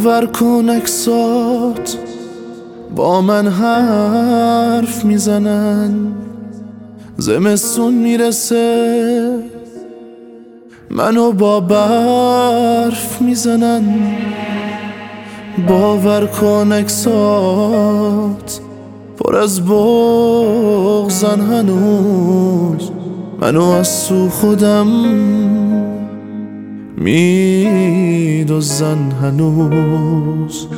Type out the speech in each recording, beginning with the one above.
باور کن اکسات با من حرف میزنن، زمستون میرسه منو با برف میزنن. باور کن اکسات پر از بغضن، هنوز منو از تو خودم میدوزن هنوز.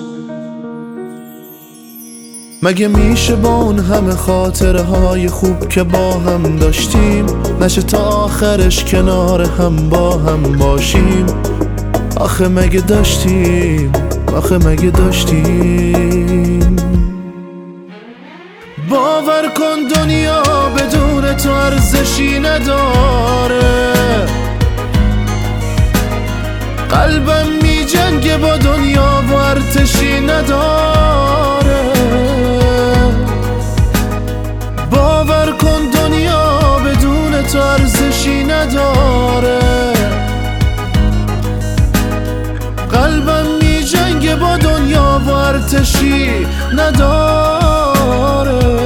مگه میشه با اون همه خاطره های خوب که با هم داشتیم نشه تا آخرش کنار هم با هم باشیم؟ آخه مگه داشتیم، آخه مگه داشتیم؟ باور کن دنیا بدون تو ارزشی نداره، قلبم می جنگه با دنیا و ارتشی نداره. باور کن دنیا بدون تو ارزشی نداره، قلبم می جنگه با دنیا و ارتشی نداره.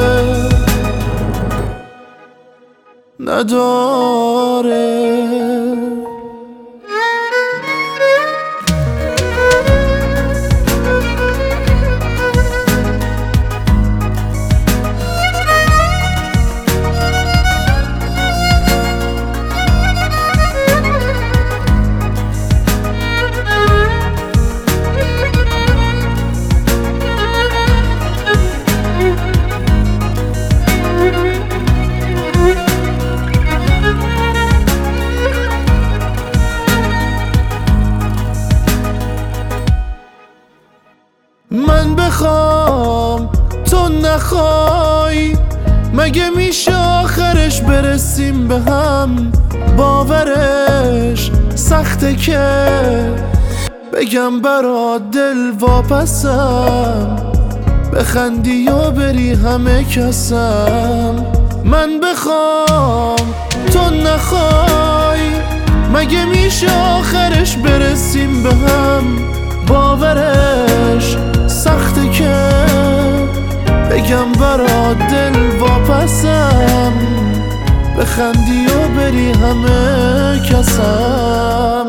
من بخوام تو نخوای، مگه میشه آخرش برسیم به هم؟ باورش سخته که بگم برات دل واپسم، بخندی و بری همه کسم. من بخوام تو نخوای، مگه میشه آخرش برسیم به هم؟ باورش سخته که بگم برات دل واپسم، بخندی و بری همه کسم.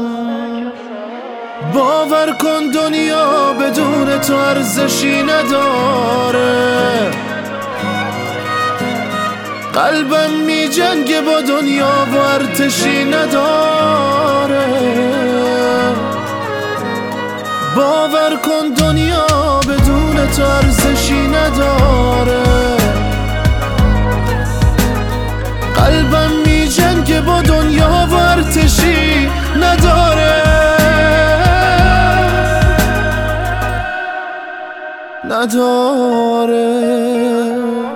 باور کن دنیا بدون تو ارزشی نداره، قلبم می جنگه با دنیا و ارتشی نداره. باور کن دنیا بدون تو ارزشی نداره، قلبم می جنگه با دنیا و ارتشی نداره. نداره.